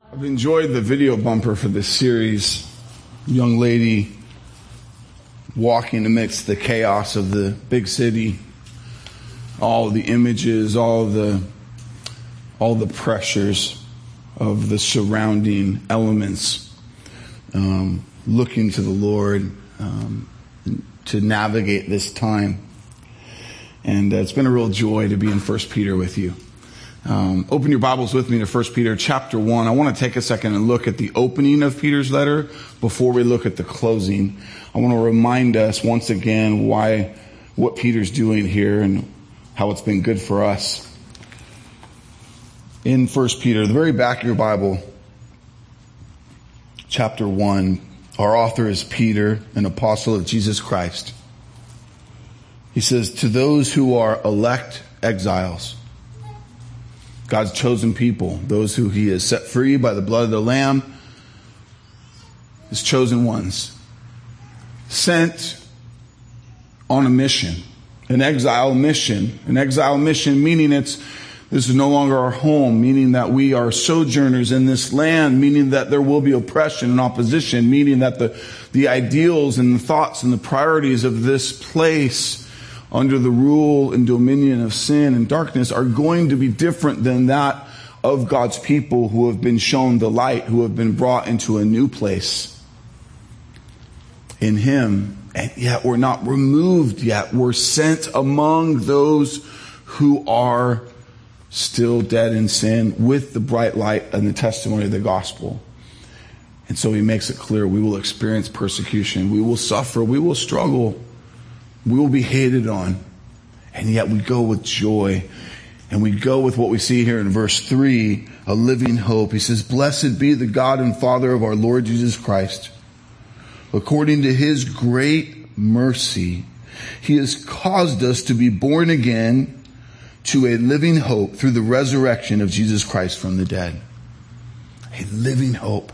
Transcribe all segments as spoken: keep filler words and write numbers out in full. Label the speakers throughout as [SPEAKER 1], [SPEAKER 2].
[SPEAKER 1] I've enjoyed the video bumper for this series. Young lady walking amidst the chaos of the big city. All the images, all the all the pressures of the surrounding elements. Um, looking to the Lord um, to navigate this time. And uh, it's been a real joy to be in First Peter with you. Um, open your Bibles with me to First Peter chapter one. I want to take a second and look at the opening of Peter's letter before we look at the closing. I want to remind us once again why, what Peter's doing here and how it's been good for us. In First Peter, the very back of your Bible, chapter one, our author is Peter, an apostle of Jesus Christ. He says, to those who are elect exiles, God's chosen people, those who he has set free by the blood of the Lamb, his chosen ones, sent on a mission, an exile mission, an exile mission meaning it's, this is no longer our home, meaning that we are sojourners in this land, meaning that there will be oppression and opposition, meaning that the, the ideals and the thoughts and the priorities of this place under the rule and dominion of sin and darkness are going to be different than that of God's people who have been shown the light, who have been brought into a new place in him. And yet we're not removed yet. We're sent among those who are still dead in sin with the bright light and the testimony of the gospel. And so he makes it clear we will experience persecution. We will suffer. We will struggle. We will be hated on, and yet we go with joy, and we go with what we see here in verse three, a living hope. He says, blessed be the God and Father of our Lord Jesus Christ. According to his great mercy, he has caused us to be born again to a living hope through the resurrection of Jesus Christ from the dead. A living hope.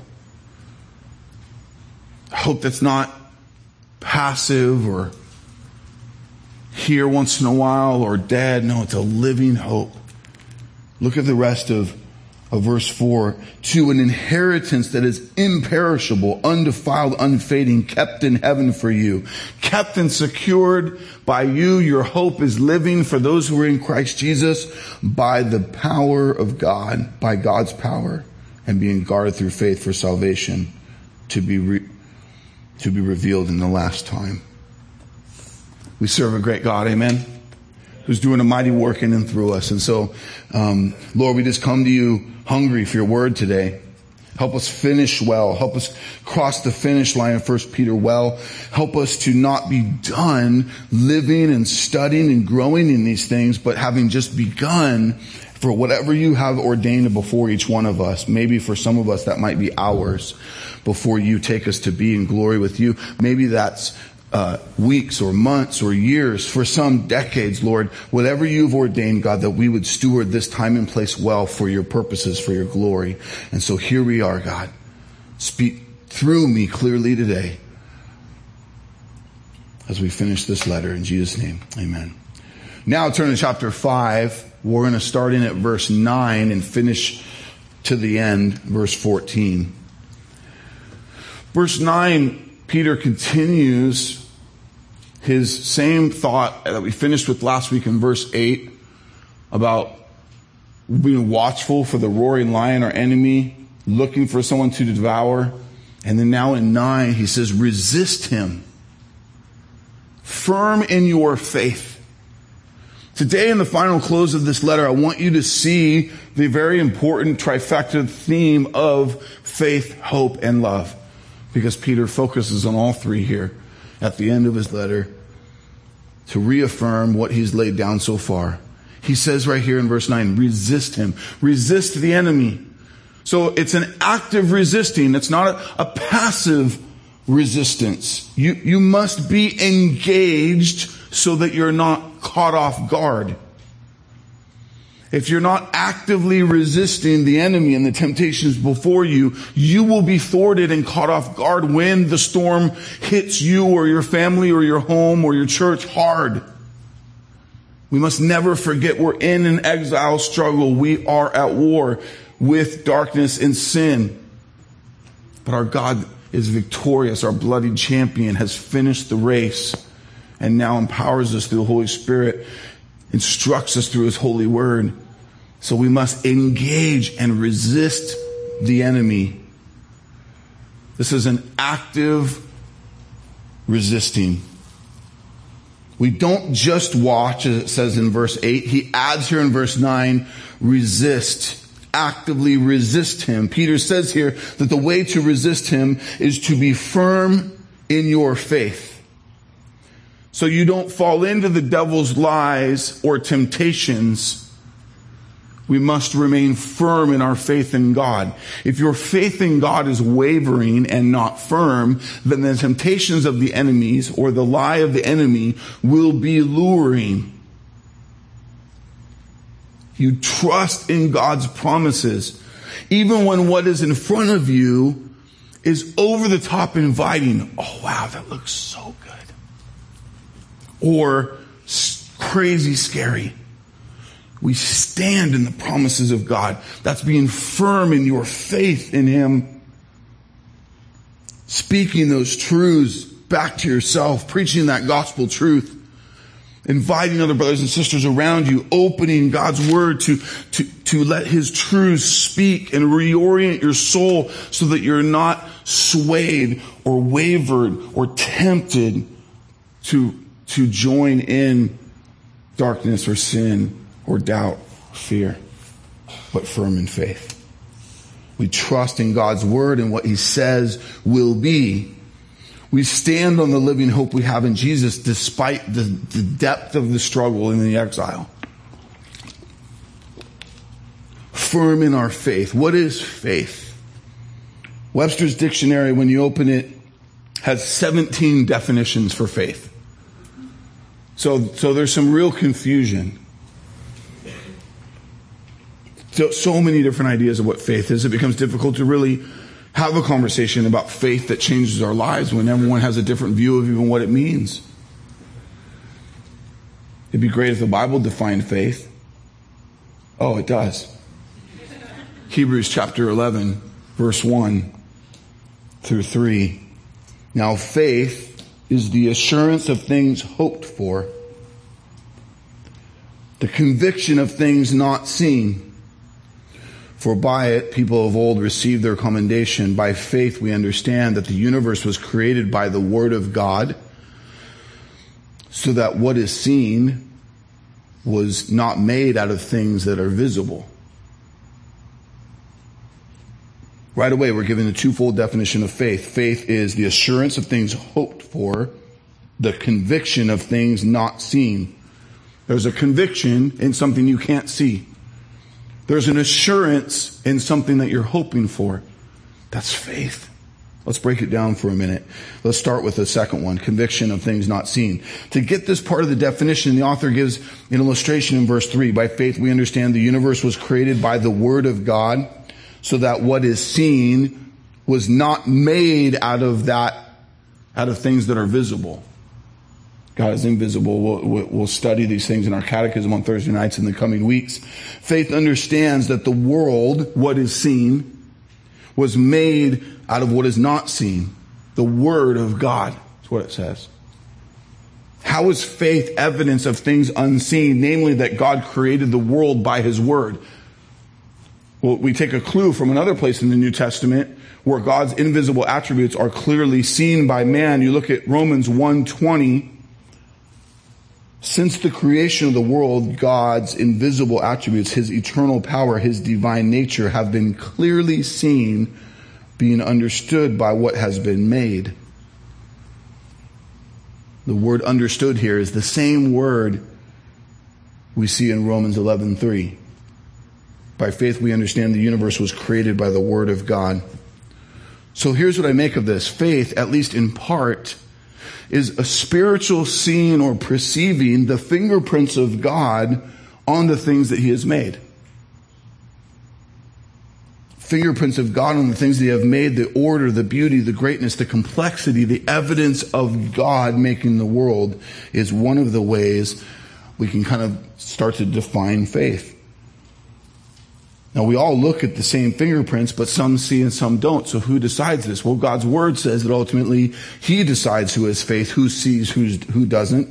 [SPEAKER 1] A hope that's not passive or here once in a while or dead. No, it's a living hope. Look at the rest of, of verse four. To an inheritance that is imperishable, undefiled, unfading, kept in heaven for you. Kept and secured by you. Your hope is living for those who are in Christ Jesus by the power of God, by God's power, and being guarded through faith for salvation to be re- to be revealed in the last time. We serve a great God, amen, who's doing a mighty work in and through us. And so, um, Lord, we just come to you hungry for your word today. Help us finish well. Help us cross the finish line of First Peter well. Help us to not be done living and studying and growing in these things, but having just begun for whatever you have ordained before each one of us. Maybe for some of us that might be hours before you take us to be in glory with you. Maybe that's Uh, weeks or months or years, for some decades, Lord, whatever you've ordained, God, that we would steward this time and place well for your purposes, for your glory. And so here we are, God. Speak through me clearly today as we finish this letter in Jesus' name. Amen. Now turn to chapter five. We're going to start in at verse nine and finish to the end, verse fourteen. Verse nine, Peter continues his same thought that we finished with last week in verse eight about being watchful for the roaring lion, our enemy, looking for someone to devour. And then now in nine, he says, resist him, firm in your faith. Today in the final close of this letter, I want you to see the very important trifecta theme of faith, hope, and love. Because Peter focuses on all three here at the end of his letter to reaffirm what he's laid down so far. He says right here in verse nine, resist him. Resist the enemy. So it's an active resisting. It's not a, a passive resistance. You, you must be engaged so that you're not caught off guard. If you're not actively resisting the enemy and the temptations before you, you will be thwarted and caught off guard when the storm hits you or your family or your home or your church hard. We must never forget we're in an exile struggle. We are at war. with darkness and sin. But our God is victorious. Our bloody champion has finished the race and now empowers us through the Holy Spirit, instructs us through his holy word. So we must engage and resist the enemy. This is an active resisting. We don't just watch, as it says in verse eight. He adds here in verse nine, resist. Actively resist him. Peter says here that the way to resist him is to be firm in your faith. So you don't fall into the devil's lies or temptations. We must remain firm in our faith in God. If your faith in God is wavering and not firm, then the temptations of the enemies or the lie of the enemy will be luring. You trust in God's promises, even when what is in front of you is over the top inviting. Oh, wow, that looks so good. Or crazy scary. We stand in the promises of God. That's being firm in your faith in him. Speaking those truths back to yourself, preaching that gospel truth, inviting other brothers and sisters around you, opening God's word to, to, to let his truths speak and reorient your soul so that you're not swayed or wavered or tempted to, to join in darkness or sin or doubt, fear, but firm in faith. We trust in God's word and what he says will be. We stand on the living hope we have in Jesus despite the, the depth of the struggle in the exile. Firm in our faith. What is faith? Webster's dictionary, when you open it, has seventeen definitions for faith. So, so there's some real confusion. So, so many different ideas of what faith is. It becomes difficult to really have a conversation about faith that changes our lives when everyone has a different view of even what it means. It'd be great if the Bible defined faith. Oh, it does. Hebrews chapter eleven, verse one through three. Now faith is the assurance of things hoped for, the conviction of things not seen. For by it, people of old received their commendation. By faith, we understand that the universe was created by the word of God, so that what is seen was not made out of things that are visible. Right away, we're given a twofold definition of faith. Faith is the assurance of things hoped for, the conviction of things not seen. There's a conviction in something you can't see. There's an assurance in something that you're hoping for. That's faith. Let's break it down for a minute. Let's start with the second one, conviction of things not seen. To get this part of the definition, the author gives an illustration in verse three. By faith, we understand the universe was created by the word of God, so that what is seen was not made out of that, out of things that are visible. God is invisible. We'll, we'll study these things in our catechism on Thursday nights in the coming weeks. Faith understands that the world, what is seen, was made out of what is not seen. The word of God is what it says. How is faith evidence of things unseen? Namely, that God created the world by his word. Well, we take a clue from another place in the New Testament where God's invisible attributes are clearly seen by man. You look at Romans one twenty. Since the creation of the world, God's invisible attributes, his eternal power, his divine nature have been clearly seen, being understood by what has been made. The word understood here is the same word we see in Romans eleven three. By faith we understand the universe was created by the word of God. So here's what I make of this. Faith, at least in part, is a spiritual seeing or perceiving the fingerprints of God on the things that he has made. Fingerprints of God on the things that he have made, the order, the beauty, the greatness, the complexity, the evidence of God making the world is one of the ways we can kind of start to define faith. Now, we all look at the same fingerprints, but some see and some don't. So who decides this? Well, God's word says that ultimately he decides who has faith, who sees, who's, who doesn't.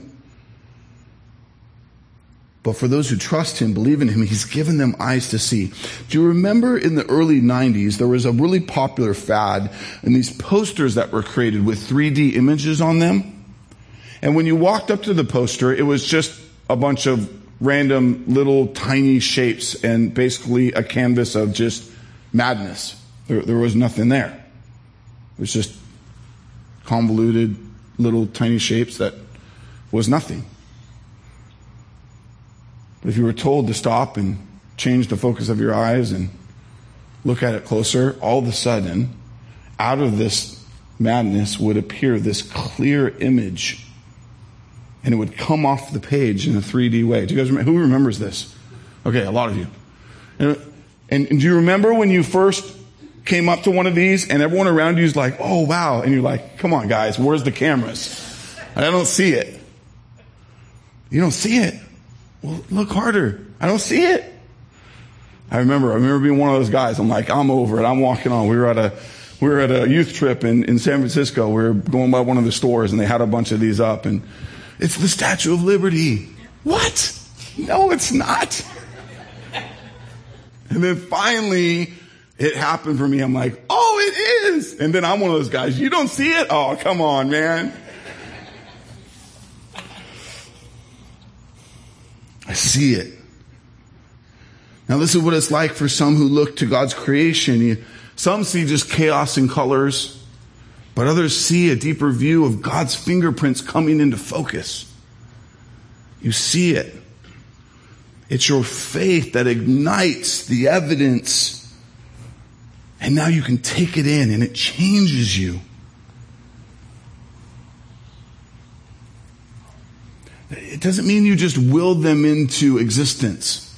[SPEAKER 1] But for those who trust him, believe in him, he's given them eyes to see. Do you remember in the early nineties, there was a really popular fad in these posters that were created with three D images on them? And when you walked up to the poster, it was just a bunch of random little tiny shapes and basically a canvas of just madness. There, there was nothing there. It was just convoluted little tiny shapes that was nothing. But if you were told to stop and change the focus of your eyes and look at it closer, all of a sudden, out of this madness would appear this clear image. And it would come off the page in a three D way. Do you guys remember? Who remembers this? Okay, a lot of you. And, and, and do you remember when you first came up to one of these and everyone around you is like, oh, wow. And you're like, come on, guys, where's the cameras? I don't see it. You don't see it? Well, look harder. I don't see it. I remember, I remember being one of those guys. I'm like, I'm over it. I'm walking on. We were at a, we were at a youth trip in, in San Francisco. We were going by one of the stores and they had a bunch of these up and it's the Statue of Liberty. What? No, it's not. And then finally, it happened for me. I'm like, oh, it is. And then I'm one of those guys. You don't see it? Oh, come on, man. I see it. Now, this is what it's like for some who look to God's creation. You, some see just chaos and colors. But others see a deeper view of God's fingerprints coming into focus. You see it. It's your faith that ignites the evidence. And now you can take it in and it changes you. It doesn't mean you just will them into existence.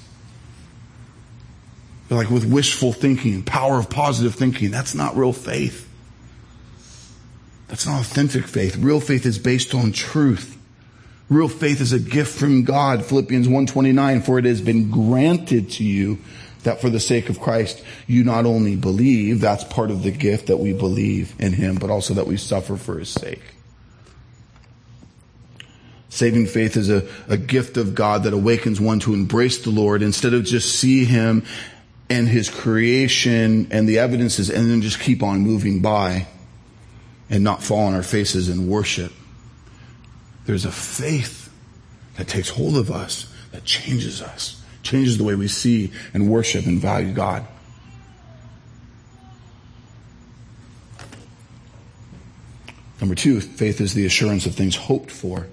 [SPEAKER 1] Like with wishful thinking, power of positive thinking. That's not real faith. That's not authentic faith. Real faith is based on truth. Real faith is a gift from God. Philippians one twenty-nine, for it has been granted to you that for the sake of Christ, you not only believe, that's part of the gift that we believe in him, but also that we suffer for his sake. Saving faith is a, a gift of God that awakens one to embrace the Lord instead of just see him and his creation and the evidences and then just keep on moving by and not fall on our faces in worship. There's a faith that takes hold of us, that changes us, changes the way we see and worship and value God. Number two, faith is the assurance of things hoped for.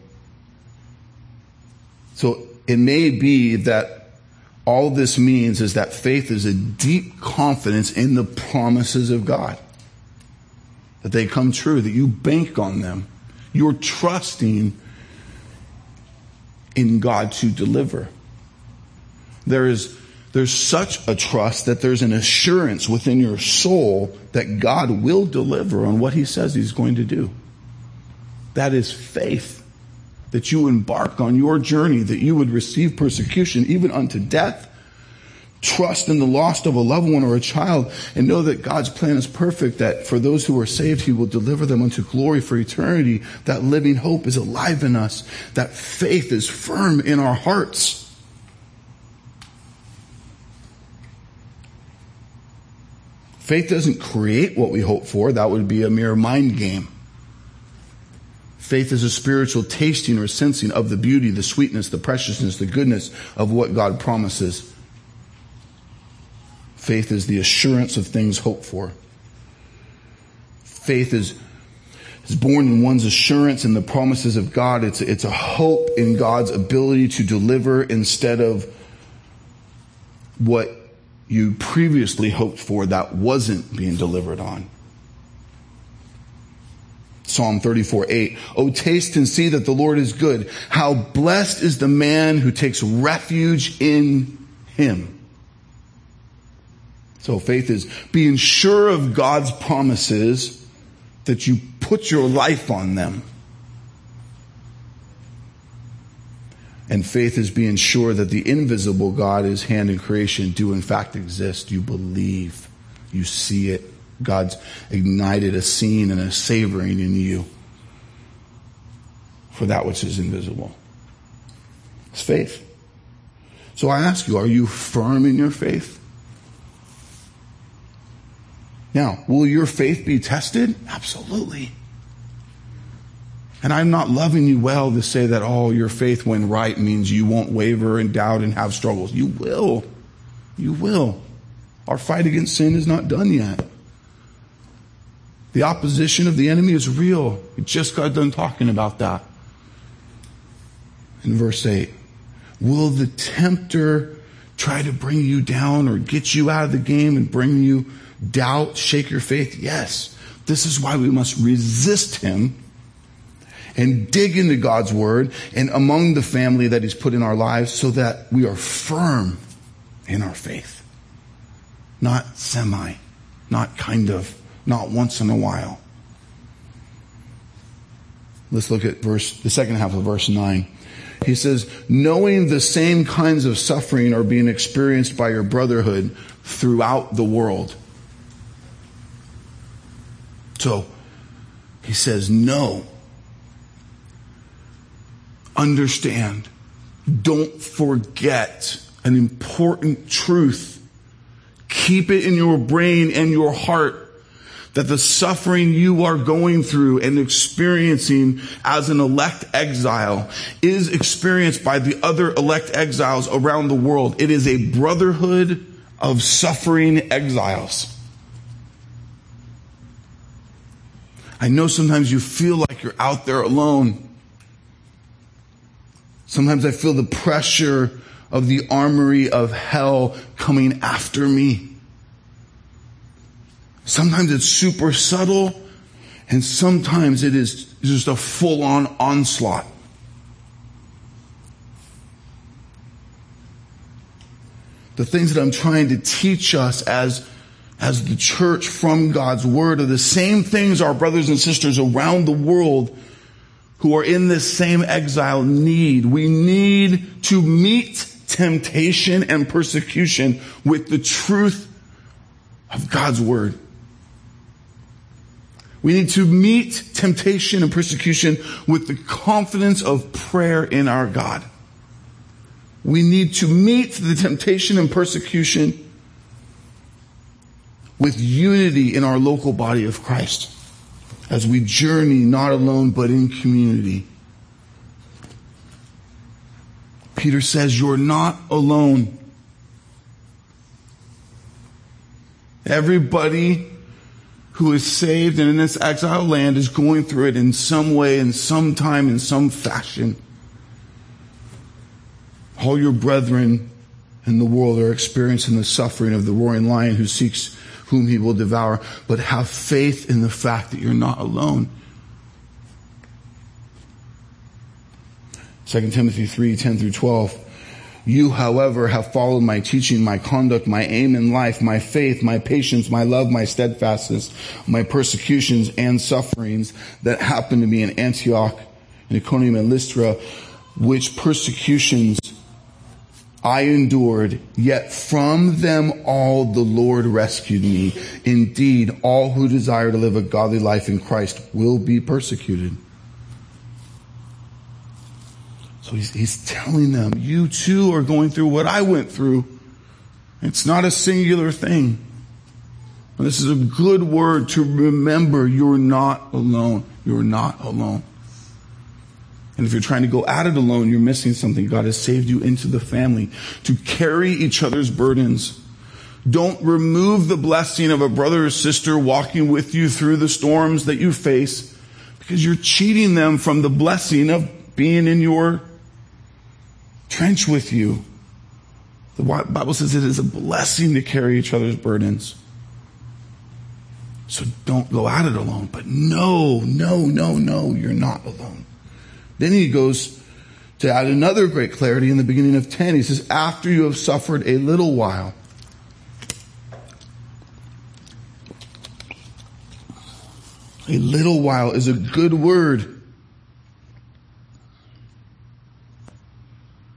[SPEAKER 1] So it may be that all this means is that faith is a deep confidence in the promises of God. That they come true, that you bank on them. You're trusting in God to deliver. There is, there's such a trust that there's an assurance within your soul that God will deliver on what he says he's going to do. That is faith. That you embark on your journey, that you would receive persecution, even unto death. Trust in the loss of a loved one or a child, and know that God's plan is perfect, that for those who are saved, he will deliver them unto glory for eternity. That living hope is alive in us. That faith is firm in our hearts. Faith doesn't create what we hope for. That would be a mere mind game. Faith is a spiritual tasting or sensing of the beauty, the sweetness, the preciousness, the goodness of what God promises. Faith is the assurance of things hoped for. Faith is, is born in one's assurance in the promises of God. It's, it's a hope in God's ability to deliver instead of what you previously hoped for that wasn't being delivered on. Psalm thirty-four eight. Oh, taste and see that the Lord is good. How blessed is the man who takes refuge in him. So faith is being sure of God's promises, that you put your life on them. And faith is being sure that the invisible God, his hand in creation, do in fact exist. You believe. You see it. God's ignited a scene and a savoring in you for that which is invisible. It's faith. So I ask you, are you firm in your faith? Now, will your faith be tested? Absolutely. And I'm not loving you well to say that, oh, your faith when right means you won't waver and doubt and have struggles. You will. You will. Our fight against sin is not done yet. The opposition of the enemy is real. We just got done talking about that. In verse eight, will the tempter try to bring you down or get you out of the game and bring you doubt, shake your faith? Yes. This is why we must resist him and dig into God's word and among the family that he's put in our lives so that we are firm in our faith. Not semi, not kind of, not once in a while. Let's look at verse, the second half of verse nine. He says, knowing the same kinds of suffering are being experienced by your brotherhood throughout the world. So, he says, know, understand, don't forget an important truth. Keep it in your brain and your heart that the suffering you are going through and experiencing as an elect exile is experienced by the other elect exiles around the world. It is a brotherhood of suffering exiles. I know sometimes you feel like you're out there alone. Sometimes I feel the pressure of the armory of hell coming after me. Sometimes it's super subtle, and sometimes it is just a full-on onslaught. The things that I'm trying to teach us as, as the church from God's word are the same things our brothers and sisters around the world who are in this same exile need. We need to meet temptation and persecution with the truth of God's word. We need to meet temptation and persecution with the confidence of prayer in our God. We need to meet the temptation and persecution with unity in our local body of Christ as we journey not alone but in community. Peter says, you're not alone. Everybody who is saved and in this exile land is going through it in some way, in some time, in some fashion. All your brethren in the world are experiencing the suffering of the roaring lion who seeks whom he will devour. But have faith in the fact that you're not alone. Second Timothy three, ten through twelve. You, however, have followed my teaching, my conduct, my aim in life, my faith, my patience, my love, my steadfastness, my persecutions and sufferings that happened to me in Antioch, in Iconium and Lystra, which persecutions I endured, yet from them all the Lord rescued me. Indeed, all who desire to live a godly life in Christ will be persecuted. So he's, he's telling them, you too are going through what I went through. It's not a singular thing. And this is a good word to remember you're not alone. You're not alone. And if you're trying to go at it alone, you're missing something. God has saved you into the family to carry each other's burdens. Don't remove the blessing of a brother or sister walking with you through the storms that you face because you're cheating them from the blessing of being in your trench with you. The Bible says it is a blessing to carry each other's burdens. So don't go at it alone. But no, no, no, no, you're not alone. Then he goes to add another great clarity in the beginning of ten. He says, after you have suffered a little while. A little while is a good word.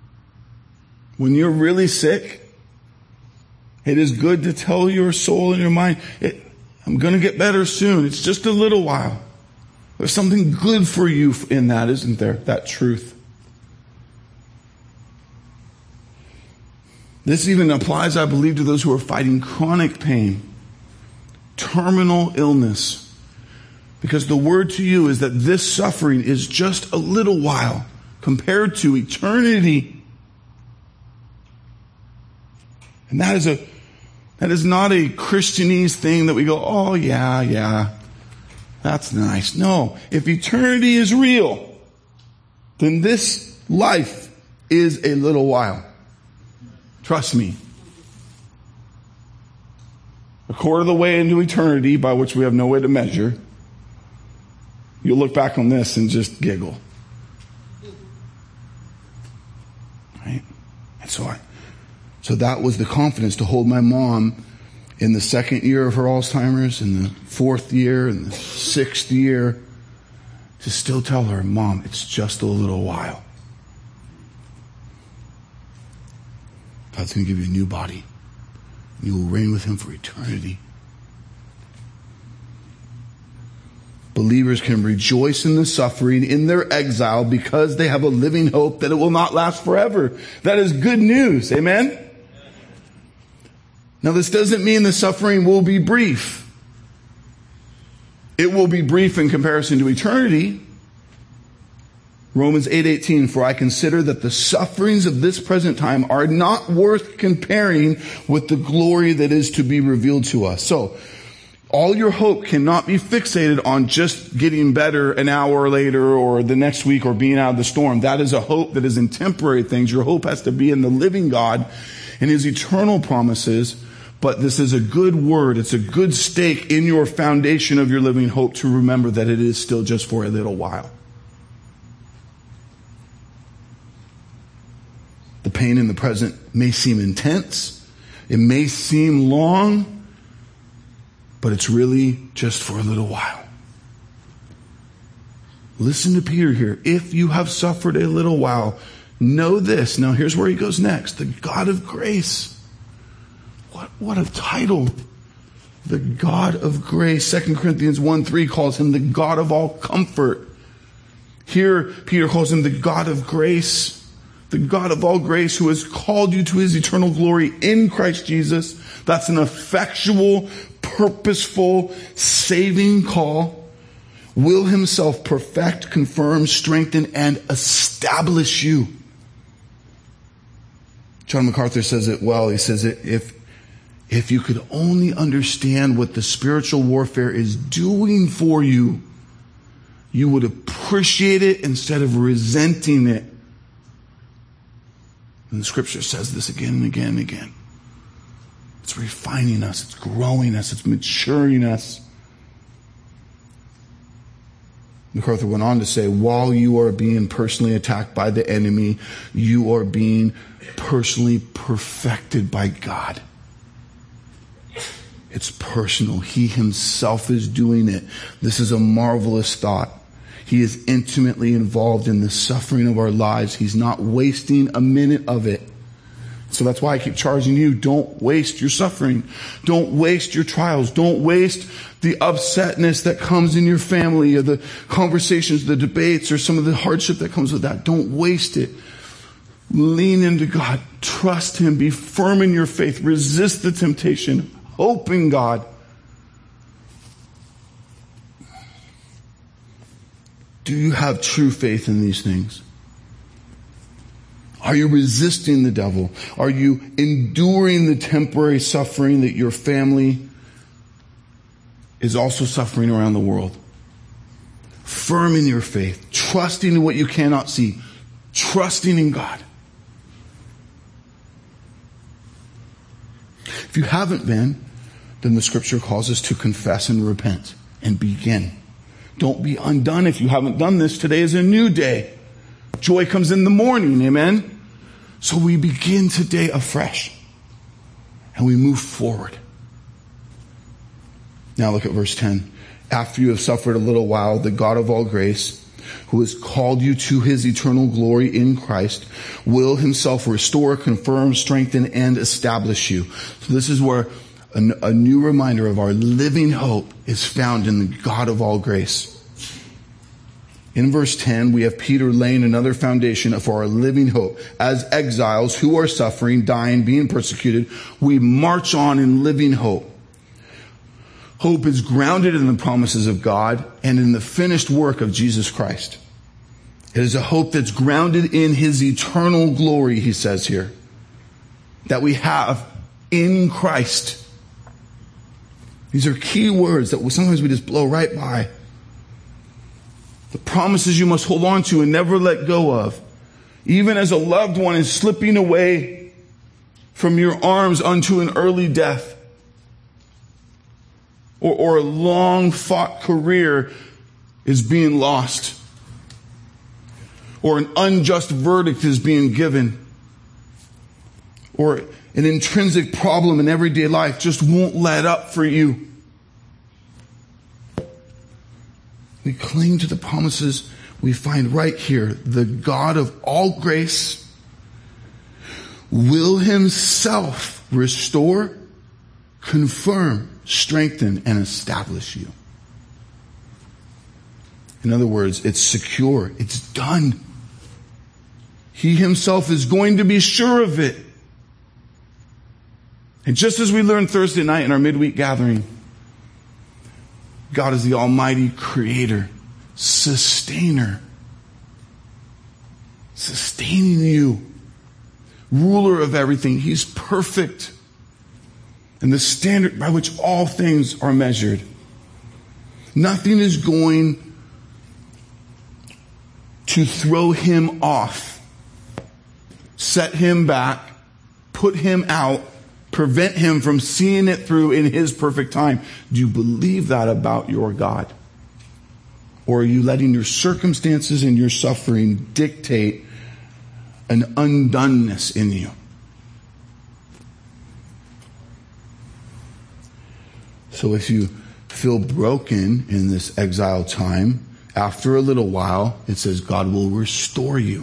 [SPEAKER 1] When you're really sick, it is good to tell your soul and your mind, it, I'm going to get better soon. It's just a little while. There's something good for you in that, isn't there? That truth. This even applies, I believe, to those who are fighting chronic pain, terminal illness. Because the word to you is that this suffering is just a little while compared to eternity. And that is a that is not a Christianese thing that we go, oh yeah, yeah, that's nice. No, if eternity is real, then this life is a little while. Trust me. A quarter of the way into eternity, by which we have no way to measure, you'll look back on this and just giggle. Right? And so I, so that was the confidence to hold my mom in the second year of her Alzheimer's, in the fourth year, in the sixth year, to still tell her, Mom, it's just a little while. God's going to give you a new body. You will reign with him for eternity. Believers can rejoice in the suffering, in their exile, because they have a living hope that it will not last forever. That is good news. Amen? Now, this doesn't mean the suffering will be brief. It will be brief in comparison to eternity. Romans eight eighteen, for I consider that the sufferings of this present time are not worth comparing with the glory that is to be revealed to us. So, all your hope cannot be fixated on just getting better an hour later or the next week or being out of the storm. That is a hope that is in temporary things. Your hope has to be in the living God and his eternal promises. But this is a good word. It's a good stake in your foundation of your living hope to remember that it is still just for a little while. The pain in the present may seem intense. It may seem long, but it's really just for a little while. Listen to Peter here. If you have suffered a little while, know this. Now here's where he goes next. The God of grace. What, what a title. The God of grace. Second Corinthians one three calls him the God of all comfort. Here, Peter calls him the God of grace. The God of all grace who has called you to his eternal glory in Christ Jesus. That's an effectual, purposeful, saving call. Will himself perfect, confirm, strengthen, and establish you. John MacArthur says it well. He says, if, if you could only understand what the spiritual warfare is doing for you, you would appreciate it instead of resenting it. And the scripture says this again and again and again. It's refining us. It's growing us. It's maturing us. MacArthur went on to say, while you are being personally attacked by the enemy, you are being personally perfected by God. It's personal. He himself is doing it. This is a marvelous thought. He is intimately involved in the suffering of our lives. He's not wasting a minute of it. So that's why I keep charging you. Don't waste your suffering. Don't waste your trials. Don't waste the upsetness that comes in your family or the conversations, the debates, or some of the hardship that comes with that. Don't waste it. Lean into God. Trust him. Be firm in your faith. Resist the temptation. Hope in God. Do you have true faith in these things? Are you resisting the devil? Are you enduring the temporary suffering that your family is also suffering around the world? Firm in your faith, trusting in what you cannot see, trusting in God. If you haven't been, then the scripture calls us to confess and repent and begin. Don't be undone if you haven't done this. Today is a new day. Joy comes in the morning, amen? So we begin today afresh. And we move forward. Now look at verse ten. After you have suffered a little while, the God of all grace, who has called you to his eternal glory in Christ, will himself restore, confirm, strengthen, and establish you. So this is where a, a new reminder of our living hope is found in the God of all grace. In verse ten, we have Peter laying another foundation for our living hope. As exiles who are suffering, dying, being persecuted, we march on in living hope. Hope is grounded in the promises of God and in the finished work of Jesus Christ. It is a hope that's grounded in his eternal glory, he says here, that we have in Christ. These are key words that sometimes we just blow right by. The promises you must hold on to and never let go of. Even as a loved one is slipping away from your arms unto an early death. Or, or a long fought career is being lost. Or an unjust verdict is being given. Or an intrinsic problem in everyday life just won't let up for you. We cling to the promises we find right here. The God of all grace will himself restore, confirm, strengthen, and establish you. In other words, it's secure. It's done. He himself is going to be sure of it. And just as we learned Thursday night in our midweek gathering, God is the almighty creator, sustainer, sustaining you, ruler of everything. He's perfect. And the standard by which all things are measured. Nothing is going to throw him off, set him back, put him out, prevent him from seeing it through in his perfect time. Do you believe that about your God? Or are you letting your circumstances and your suffering dictate an undoneness in you? So if you feel broken in this exile time, after a little while, it says God will restore you.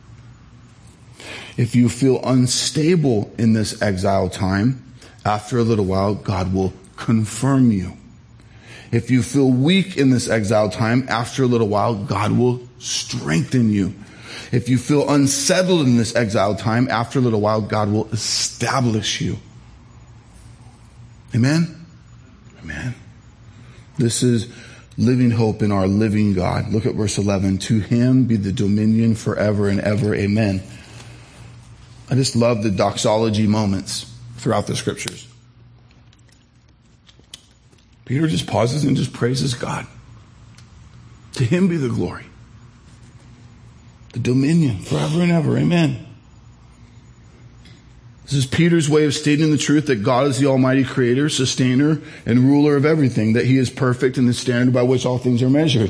[SPEAKER 1] If you feel unstable in this exile time, after a little while, God will confirm you. If you feel weak in this exile time, after a little while, God will strengthen you. If you feel unsettled in this exile time, after a little while, God will establish you. Amen? Amen. This is living hope in our living God. Look at verse eleven. To him be the dominion forever and ever. Amen. I just love the doxology moments throughout the scriptures. Peter just pauses and just praises God. To him be the glory. The dominion forever and ever. Amen. This is Peter's way of stating the truth that God is the almighty creator, sustainer, and ruler of everything, that he is perfect in the standard by which all things are measured.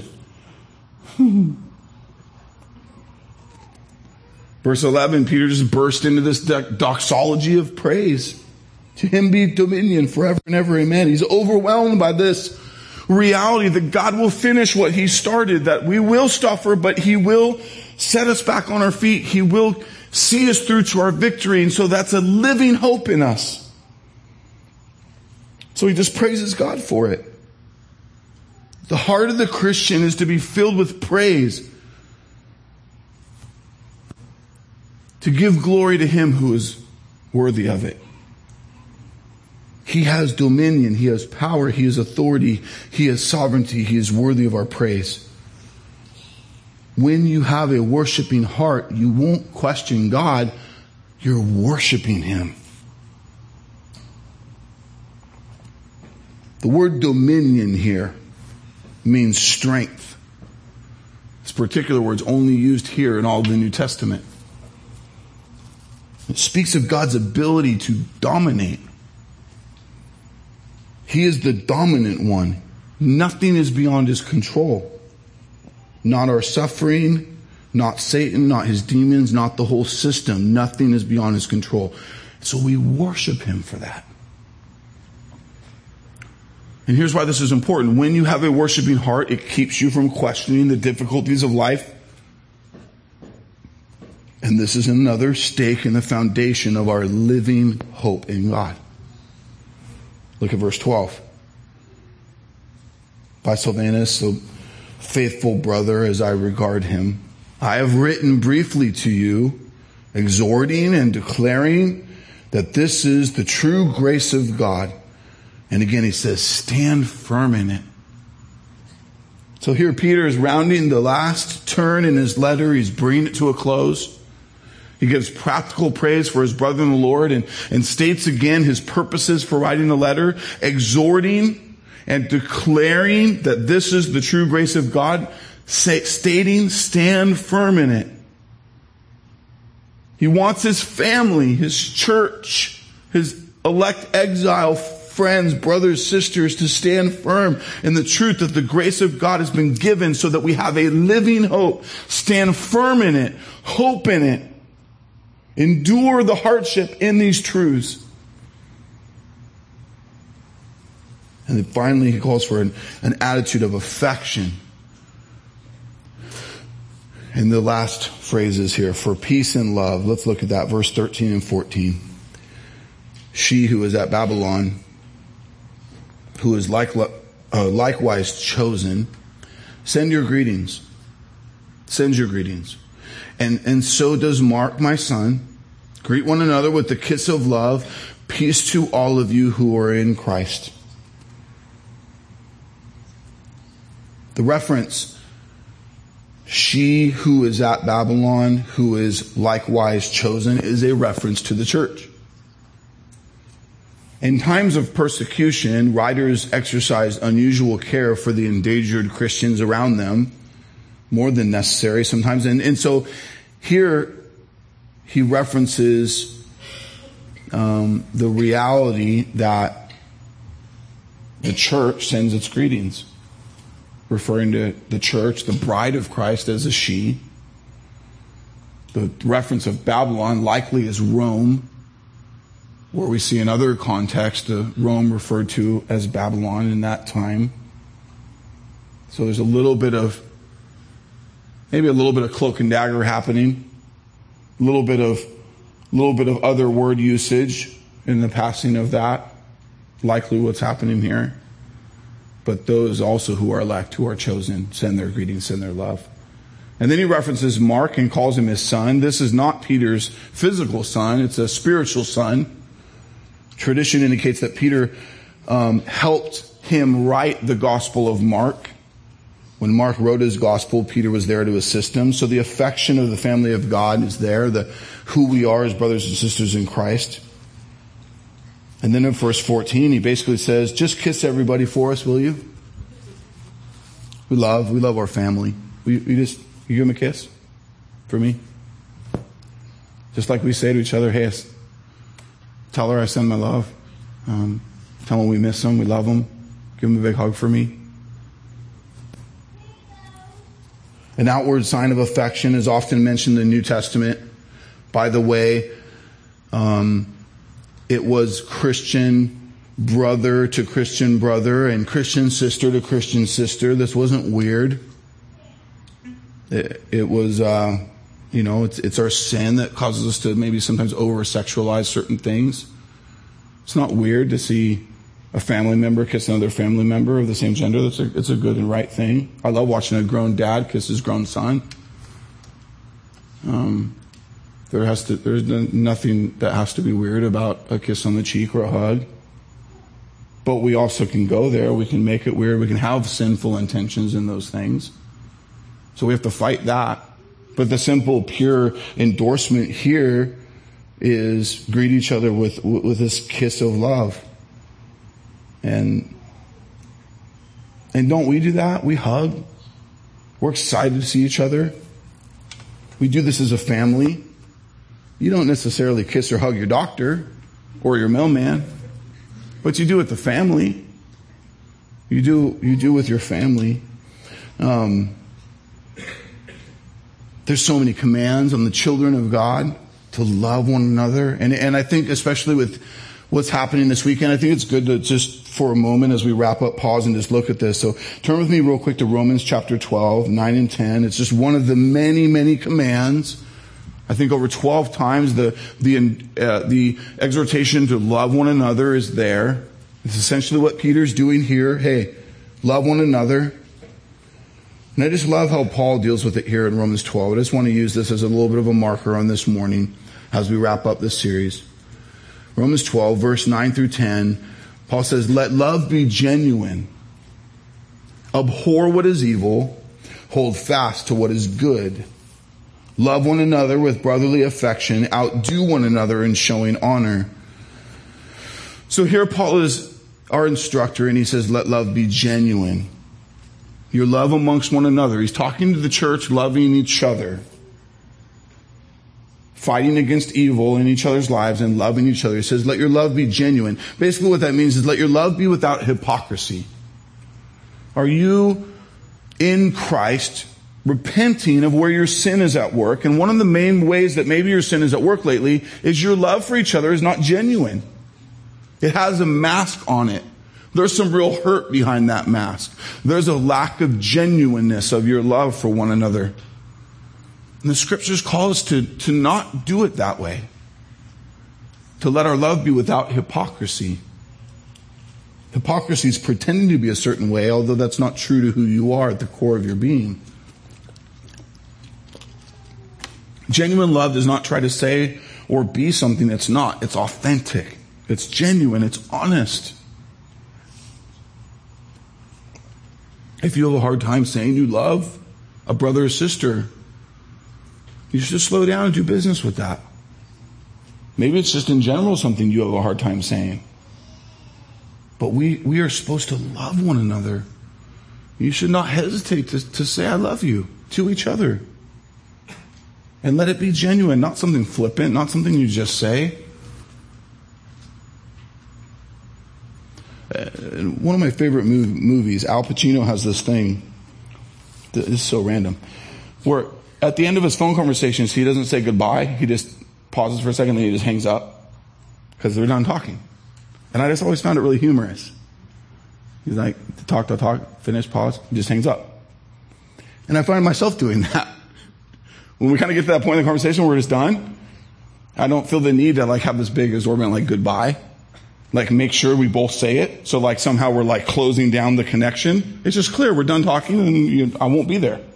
[SPEAKER 1] Verse eleven, Peter just burst into this doxology of praise. To him be dominion forever and ever. Amen. He's overwhelmed by this reality that God will finish what he started, that we will suffer, but he will set us back on our feet. He will see us through to our victory. And so that's a living hope in us. So he just praises God for it. The heart of the Christian is to be filled with praise, to give glory to him who is worthy of it. He has dominion, he has power, he has authority, he has sovereignty, he is worthy of our praise. When you have a worshiping heart, you won't question God, you're worshiping him. The word dominion here means strength. This particular word's only used here in all of the New Testament. It speaks of God's ability to dominate. He is the dominant one. Nothing is beyond his control. Not our suffering, not Satan, not his demons, not the whole system. Nothing is beyond his control. So we worship him for that. And here's why this is important. When you have a worshiping heart, it keeps you from questioning the difficulties of life. And this is another stake in the foundation of our living hope in God. Look at verse twelve. By Silvanus, the faithful brother as I regard him, I have written briefly to you, exhorting and declaring that this is the true grace of God. And again, he says, stand firm in it. So here Peter is rounding the last turn in his letter. He's bringing it to a close. He gives practical praise for his brother in the Lord and, and states again his purposes for writing the letter, exhorting and declaring that this is the true grace of God, say, stating, stand firm in it. He wants his family, his church, his elect exile friends, brothers, sisters to stand firm in the truth that the grace of God has been given so that we have a living hope. Stand firm in it. Hope in it. Endure the hardship in these truths. And then finally he calls for an, an attitude of affection. And the last phrases here, for peace and love. Let's look at that, verse thirteen and fourteen. She who is at Babylon, who is like, uh, likewise chosen, send your greetings. Send your greetings. And, and so does Mark, my son. Greet one another with the kiss of love. Peace to all of you who are in Christ. The reference, she who is at Babylon, who is likewise chosen, is a reference to the church. In times of persecution, writers exercised unusual care for the endangered Christians around them, more than necessary sometimes. And, and so here he references um, the reality that the church sends its greetings, referring to the church, the bride of Christ, as a she. The reference of Babylon likely is Rome, where we see in other contexts the Rome referred to as Babylon in that time. So there's a little bit of, maybe a little bit of cloak and dagger happening, a little bit of, little bit of other word usage in the passing of that, likely what's happening here. But those also who are elect, who are chosen, send their greetings, send their love. And then he references Mark and calls him his son. This is not Peter's physical son, it's a spiritual son. Tradition indicates that Peter um, helped him write the Gospel of Mark. When Mark wrote his Gospel, Peter was there to assist him. So the affection of the family of God is there, the who we are as brothers and sisters in Christ. And then in verse fourteen, he basically says, just kiss everybody for us, will you? We love, we love our family. We, we just, you give them a kiss for me? Just like we say to each other, hey, tell her I send my love. Um, tell them we miss them, we love them. Give them a big hug for me. An outward sign of affection is often mentioned in the New Testament. By the way, um, it was Christian brother to Christian brother and Christian sister to Christian sister. This wasn't weird. It, it was, uh, you know, it's, it's our sin that causes us to maybe sometimes over-sexualize certain things. It's not weird to see a family member kiss another family member of the same gender. That's a, it's a good and right thing. I love watching a grown dad kiss his grown son. Um, there has to, there's nothing that has to be weird about a kiss on the cheek or a hug. But we also can go there. We can make it weird. We can have sinful intentions in those things. So we have to fight that. But the simple, pure endorsement here is greet each other with, with this kiss of love. And, and don't we do that? We hug. We're excited to see each other. We do this as a family. You don't necessarily kiss or hug your doctor or your mailman, but you do with the family. You do, you do with your family. Um, there's so many commands on the children of God to love one another. And, and I think especially with, what's happening this weekend, I think it's good to just for a moment as we wrap up, pause and just look at this. So turn with me real quick to Romans chapter twelve, nine and ten. It's just one of the many, many commands. I think over twelve times the, the, uh, the exhortation to love one another is there. It's essentially what Peter's doing here. Hey, love one another. And I just love how Paul deals with it here in Romans twelve. I just want to use this as a little bit of a marker on this morning as we wrap up this series. Romans twelve, verse nine through ten, Paul says, let love be genuine. Abhor what is evil. Hold fast to what is good. Love one another with brotherly affection. Outdo one another in showing honor. So here Paul is our instructor, and he says, let love be genuine. Your love amongst one another. He's talking to the church, loving each other. Fighting against evil in each other's lives and loving each other. He says, let your love be genuine. Basically what that means is let your love be without hypocrisy. Are you in Christ repenting of where your sin is at work? And one of the main ways that maybe your sin is at work lately is your love for each other is not genuine. It has a mask on it. There's some real hurt behind that mask. There's a lack of genuineness of your love for one another. And the scriptures call us to, to not do it that way. To let our love be without hypocrisy. Hypocrisy is pretending to be a certain way, although that's not true to who you are at the core of your being. Genuine love does not try to say or be something that's not. It's authentic. It's genuine. It's honest. If you have a hard time saying you love a brother or sister, you should slow down and do business with that. Maybe it's just in general something you have a hard time saying. But we, we are supposed to love one another. You should not hesitate to, to say I love you to each other. And let it be genuine, not something flippant, not something you just say. Uh, one of my favorite mov- movies, Al Pacino has this thing. This is so random. Where at the end of his phone conversations, he doesn't say goodbye. He just pauses for a second and he just hangs up. Because they're done talking. And I just always found it really humorous. He's like, talk, talk, talk, finish, pause, he just hangs up. And I find myself doing that. When we kind of get to that point in the conversation where we're just done, I don't feel the need to like have this big exorbitant like goodbye. Like make sure we both say it. So like somehow we're like closing down the connection. It's just clear we're done talking and you, I won't be there.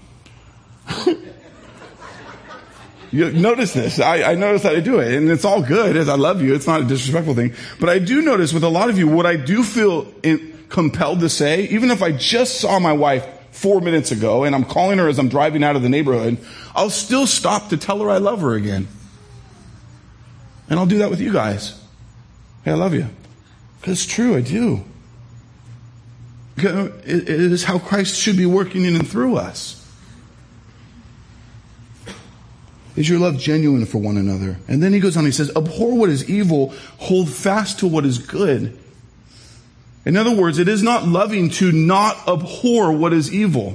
[SPEAKER 1] You notice this. I, I notice that I do it, and it's all good. As I love you, it's not a disrespectful thing. But I do notice with a lot of you, what I do feel in, compelled to say, even if I just saw my wife four minutes ago, and I'm calling her as I'm driving out of the neighborhood, I'll still stop to tell her I love her again. And I'll do that with you guys. Hey, I love you. Because it's true, I do. It is how Christ should be working in and through us. Is your love genuine for one another? And then he goes on, he says, abhor what is evil, hold fast to what is good. In other words, it is not loving to not abhor what is evil.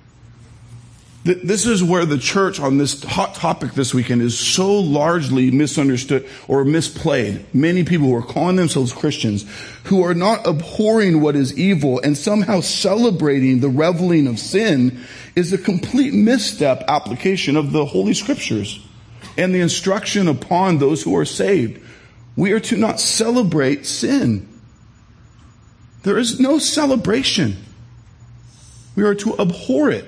[SPEAKER 1] This is where the church on this hot topic this weekend is so largely misunderstood or misplayed. Many people who are calling themselves Christians who are not abhorring what is evil and somehow celebrating the reveling of sin is a complete misstep application of the Holy Scriptures and the instruction upon those who are saved. We are to not celebrate sin. There is no celebration. We are to abhor it.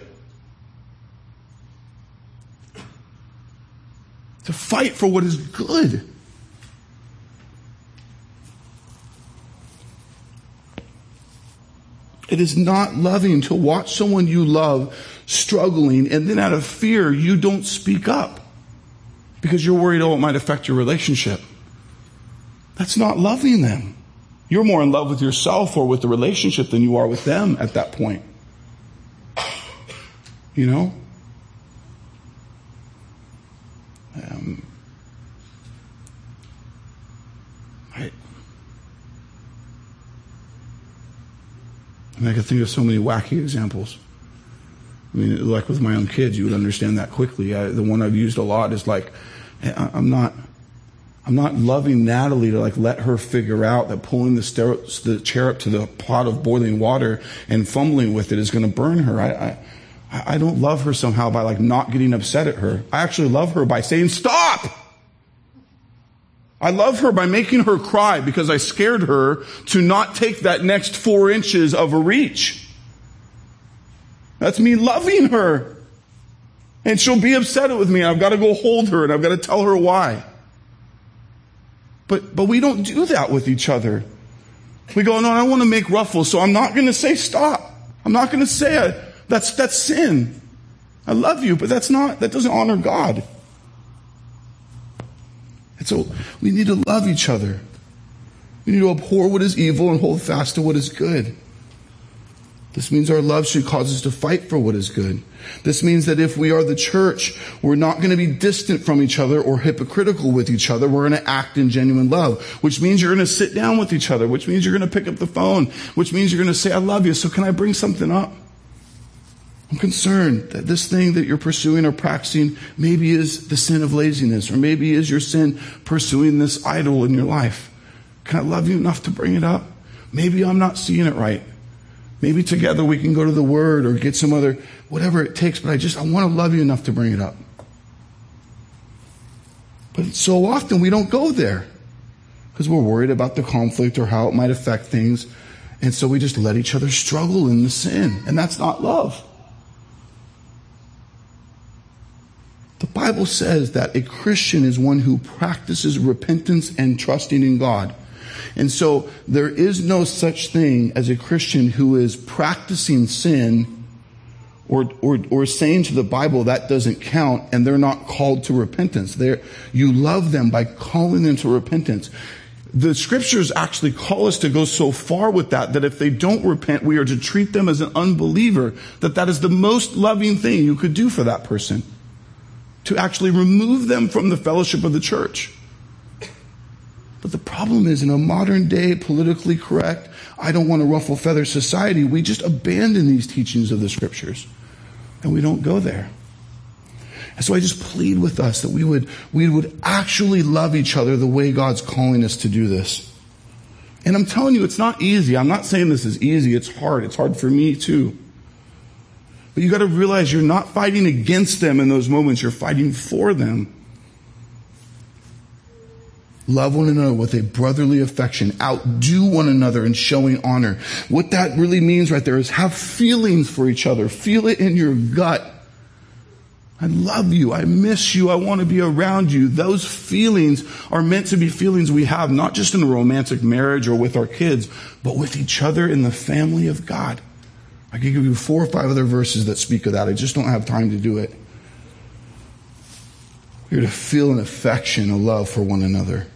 [SPEAKER 1] To fight for what is good. It is not loving to watch someone you love struggling and then out of fear you don't speak up because you're worried, oh, it might affect your relationship. That's not loving them. You're more in love with yourself or with the relationship than you are with them at that point. You know? Um, I, I mean, I could think of so many wacky examples. I mean, like with my own kids, you would understand that quickly. I, the one I've used a lot is like, hey, I'm not, I'm not loving Natalie to like let her figure out that pulling the, stair, the chair up to the pot of boiling water and fumbling with it is going to burn her. I, I I don't love her somehow by like not getting upset at her. I actually love her by saying, stop! I love her by making her cry because I scared her to not take that next four inches of a reach. That's me loving her. And she'll be upset with me, and I've got to go hold her, and I've got to tell her why. But but we don't do that with each other. We go, no, I want to make ruffles, so I'm not going to say stop. I'm not going to say it. That's that's sin. I love you, but that's not, that doesn't honor God. And so we need to love each other. We need to abhor what is evil and hold fast to what is good. This means our love should cause us to fight for what is good. This means that if we are the church, we're not going to be distant from each other or hypocritical with each other. We're going to act in genuine love, which means you're going to sit down with each other, which means you're going to pick up the phone, which means you're going to say, I love you, so can I bring something up? I'm concerned that this thing that you're pursuing or practicing maybe is the sin of laziness, or maybe is your sin pursuing this idol in your life. Can I love you enough to bring it up? Maybe I'm not seeing it right. Maybe together we can go to the Word or get some other, whatever it takes, but I just, I want to love you enough to bring it up. But so often we don't go there because we're worried about the conflict or how it might affect things. And so we just let each other struggle in the sin. And that's not love. The Bible says that a Christian is one who practices repentance and trusting in God. And so there is no such thing as a Christian who is practicing sin or, or, or saying to the Bible that doesn't count, and they're not called to repentance. They're, you love them by calling them to repentance. The scriptures actually call us to go so far with that, that if they don't repent, we are to treat them as an unbeliever, that that is the most loving thing you could do for that person. To actually remove them from the fellowship of the church. But the problem is, in a modern day, politically correct, I don't want to ruffle feathers society, we just abandon these teachings of the scriptures. And we don't go there. And so I just plead with us that we would, we would actually love each other the way God's calling us to do this. And I'm telling you, it's not easy. I'm not saying this is easy. It's hard. It's hard for me too. But you got to realize you're not fighting against them in those moments. You're fighting for them. Love one another with a brotherly affection. Outdo one another in showing honor. What that really means right there is have feelings for each other. Feel it in your gut. I love you. I miss you. I want to be around you. Those feelings are meant to be feelings we have, not just in a romantic marriage or with our kids, but with each other in the family of God. I can give you four or five other verses that speak of that. I just don't have time to do it. We're to feel an affection, a love for one another.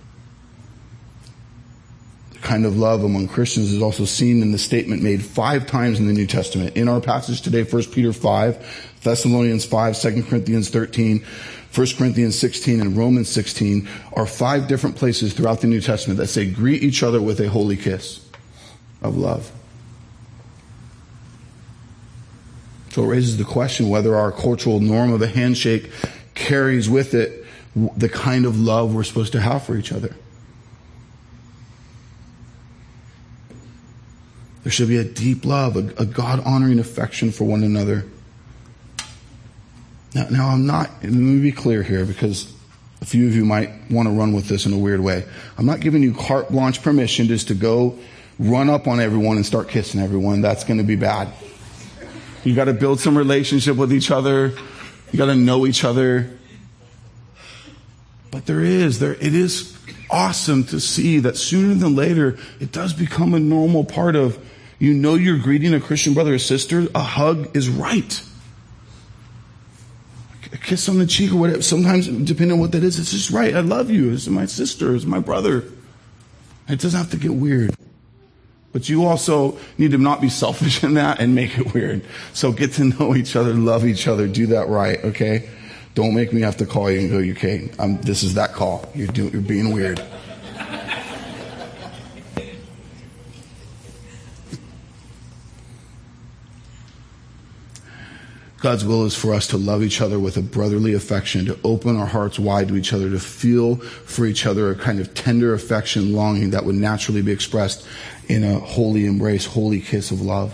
[SPEAKER 1] The kind of love among Christians is also seen in the statement made five times in the New Testament. In our passage today, First Peter five, Thessalonians five, Second Corinthians thirteen, First Corinthians sixteen, and Romans sixteen are five different places throughout the New Testament that say, greet each other with a holy kiss of love. So it raises the question whether our cultural norm of a handshake carries with it the kind of love we're supposed to have for each other. There should be a deep love, a, a God-honoring affection for one another. Now, now I'm not, let me be clear here because a few of you might want to run with this in a weird way. I'm not giving you carte blanche permission just to go run up on everyone and start kissing everyone. That's going to be bad. You got to build some relationship with each other. You got to know each other. But there is, there, it is awesome to see that sooner than later, it does become a normal part of, you know, you're greeting a Christian brother or sister, a hug is right. A kiss on the cheek or whatever, sometimes depending on what that is, it's just right. I love you. It's my sister. It's my brother. It doesn't have to get weird. But you also need to not be selfish in that and make it weird. So get to know each other, love each other, do that right, okay? Don't make me have to call you and go, okay, I'm, this is that call. You're doing, you're being weird. God's will is for us to love each other with a brotherly affection, to open our hearts wide to each other, to feel for each other a kind of tender affection, longing that would naturally be expressed in a holy embrace, holy kiss of love.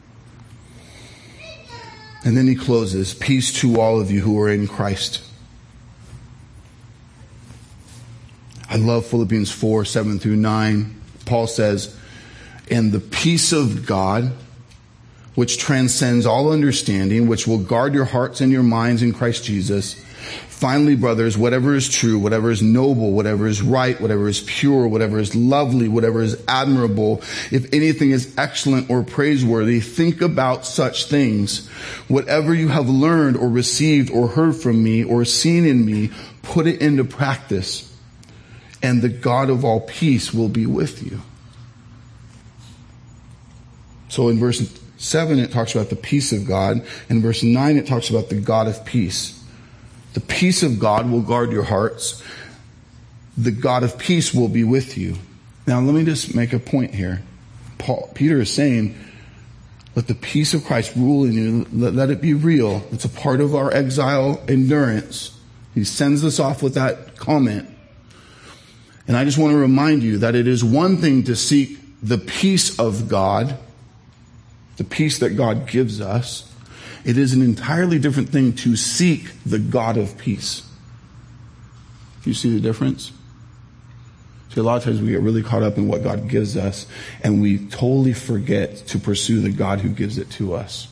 [SPEAKER 1] And then he closes, peace to all of you who are in Christ. I love Philippians four, seven through nine. Paul says, and the peace of God, which transcends all understanding, which will guard your hearts and your minds in Christ Jesus. Finally, brothers, whatever is true, whatever is noble, whatever is right, whatever is pure, whatever is lovely, whatever is admirable, if anything is excellent or praiseworthy, think about such things. Whatever you have learned or received or heard from me or seen in me, put it into practice, and the God of all peace will be with you. So in verse seven, it talks about the peace of God. In verse nine, it talks about the God of peace. The peace of God will guard your hearts. The God of peace will be with you. Now, let me just make a point here. Paul, Peter is saying, let the peace of Christ rule in you. Let, let it be real. It's a part of our exile endurance. He sends us off with that comment. And I just want to remind you that it is one thing to seek the peace of God, the peace that God gives us. It is an entirely different thing to seek the God of peace. Do you see the difference? See, a lot of times we get really caught up in what God gives us, and we totally forget to pursue the God who gives it to us.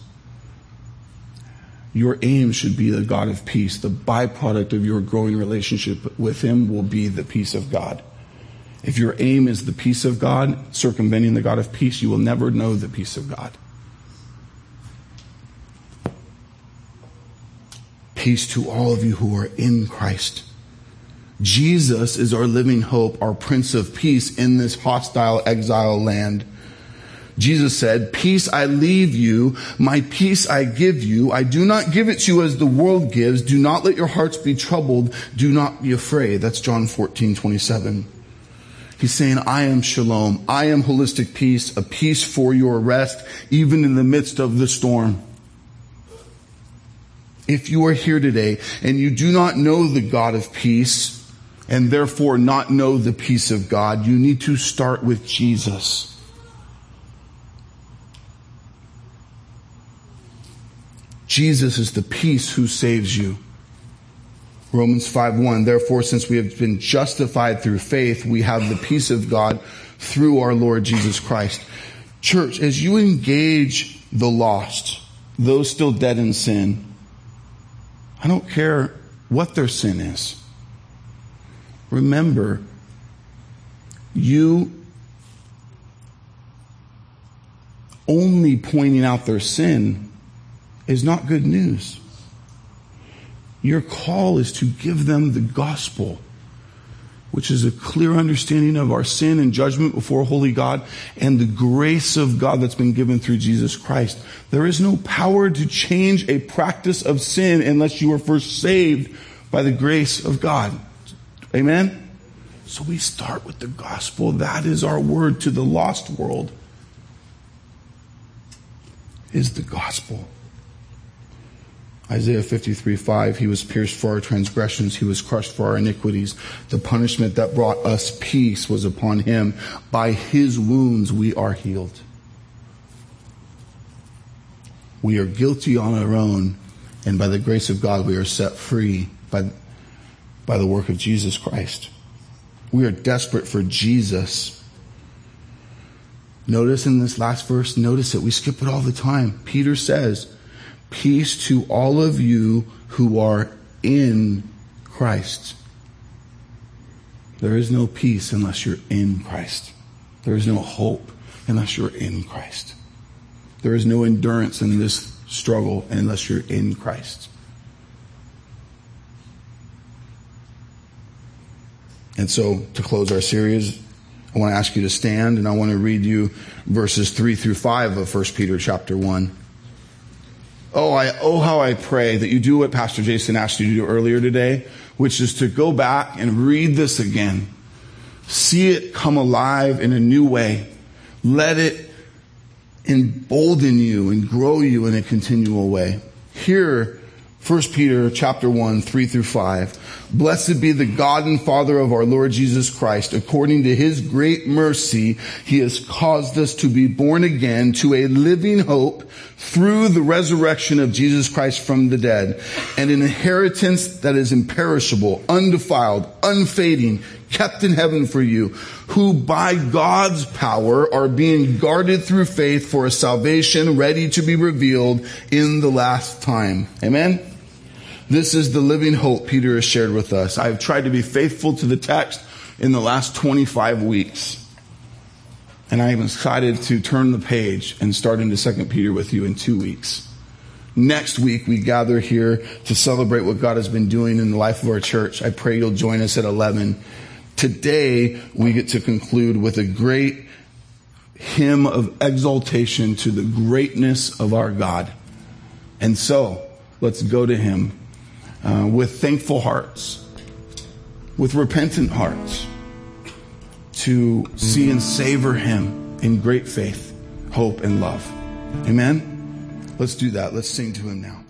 [SPEAKER 1] Your aim should be the God of peace. The byproduct of your growing relationship with him will be the peace of God. If your aim is the peace of God, circumventing the God of peace, you will never know the peace of God. Peace to all of you who are in Christ. Jesus is our living hope, our Prince of Peace in this hostile exile land. Jesus said, peace I leave you, my peace I give you. I do not give it to you as the world gives. Do not let your hearts be troubled. Do not be afraid. That's John fourteen, twenty-seven. He's saying, I am shalom. I am holistic peace, a peace for your rest, even in the midst of the storm. If you are here today and you do not know the God of peace and therefore not know the peace of God, you need to start with Jesus. Jesus is the peace who saves you. Romans five one, therefore, since we have been justified through faith, we have the peace of God through our Lord Jesus Christ. Church, as you engage the lost, those still dead in sin, I don't care what their sin is. Remember, you only pointing out their sin is not good news. Your call is to give them the gospel, which is a clear understanding of our sin and judgment before holy God and the grace of God that's been given through Jesus Christ. There is no power to change a practice of sin unless you are first saved by the grace of God. Amen? So we start with the gospel. That is our word to the lost world, is the gospel. Isaiah fifty-three five, he was pierced for our transgressions, he was crushed for our iniquities. The punishment that brought us peace was upon him. By his wounds we are healed. We are guilty on our own, and by the grace of God we are set free by, by the work of Jesus Christ. We are desperate for Jesus. Notice in this last verse, notice it, we skip it all the time. Peter says, peace to all of you who are in Christ. There is no peace unless you're in Christ. There is no hope unless you're in Christ. There is no endurance in this struggle unless you're in Christ. And so, to close our series, I want to ask you to stand, and I want to read you verses three through five of First Peter chapter one. Oh, I, oh, how I pray that you do what Pastor Jason asked you to do earlier today, which is to go back and read this again. See it come alive in a new way. Let it embolden you and grow you in a continual way. Here, First Peter chapter one, three through five. Blessed be the God and Father of our Lord Jesus Christ. According to his great mercy, he has caused us to be born again to a living hope through the resurrection of Jesus Christ from the dead, and an inheritance that is imperishable, undefiled, unfading, kept in heaven for you, who by God's power are being guarded through faith for a salvation ready to be revealed in the last time. Amen? This is the living hope Peter has shared with us. I've tried to be faithful to the text in the last twenty-five weeks. And I am excited to turn the page and start into Second Peter with you in two weeks. Next week, we gather here to celebrate what God has been doing in the life of our church. I pray you'll join us at eleven. Today, we get to conclude with a great hymn of exaltation to the greatness of our God. And so, let's go to him uh, with thankful hearts, with repentant hearts, to see and savor him in great faith, hope, and love. Amen? Let's do that. Let's sing to him now.